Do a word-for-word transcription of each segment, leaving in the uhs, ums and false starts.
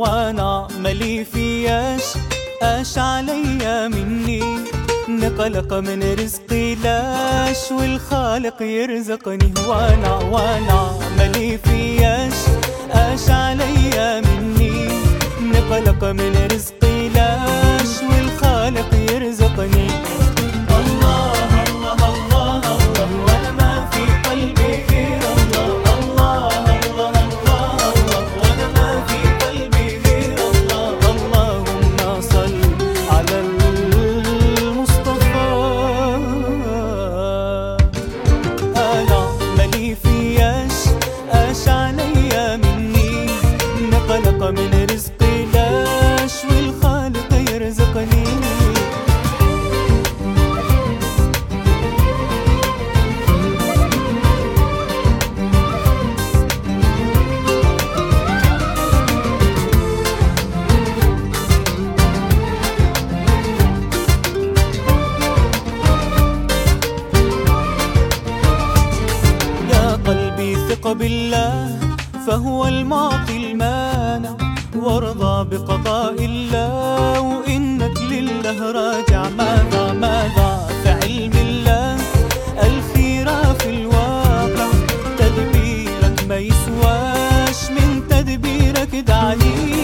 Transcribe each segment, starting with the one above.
وانا ملي فياش اش عليا مني، نقلق من رزقي لاش والخالق يرزقني. وانا وانا ملي فياش اش عليا مني، نقلق من رزقي لاش والخالق يرزقني. من رزقي لاش والخالق يرزقني. يا قلبي ثق بالله فهو المعطي المانع، وارضى بقضاء الله وإنك لله راجع. ماذا ماذا في علم الله الخيرة في الواقع، تدبيرك ما يسواش من تدبيرك دعني.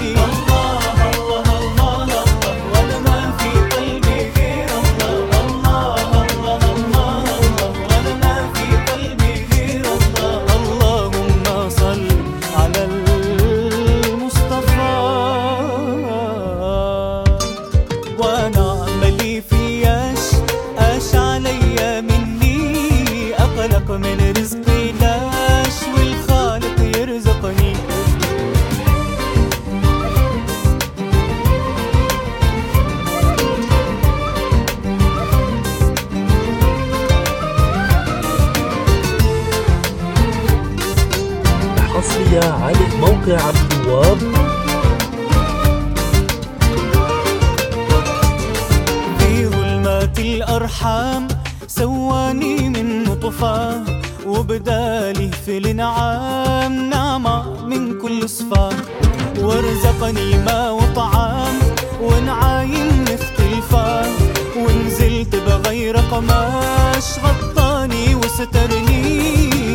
وانا ملي فياش اش عليا مني، اقلق من رزقي لاش والخالق يرزقني. حصرية على موقع عبد الوهاب. الأرحام سواني من نطفة، وبدالي في الانعام نعمة من كل صفة، وارزقني ما وطعام ونعايم مختلفة، ونزلت بغير قماش غطاني وسترني.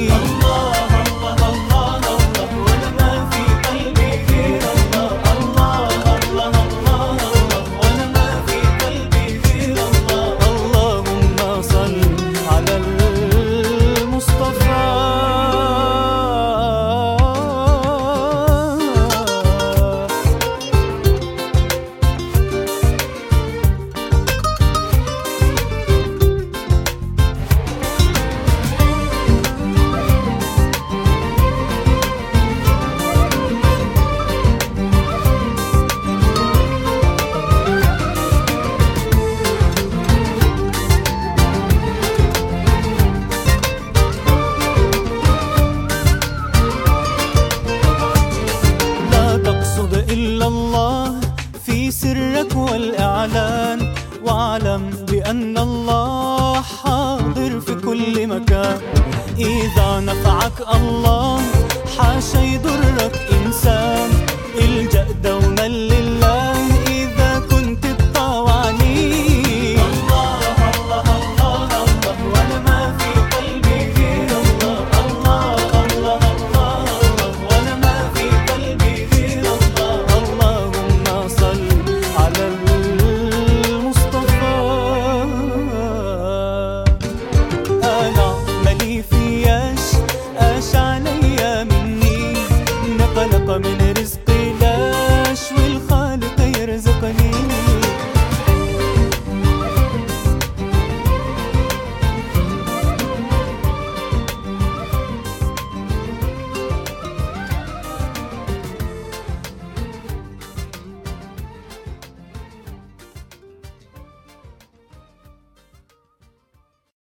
الله في سرك والإعلان، واعلم بأن الله حاضر في كل مكان. إذا نفعك الله حاشا يضرك إنسان، الجأ دوما لله.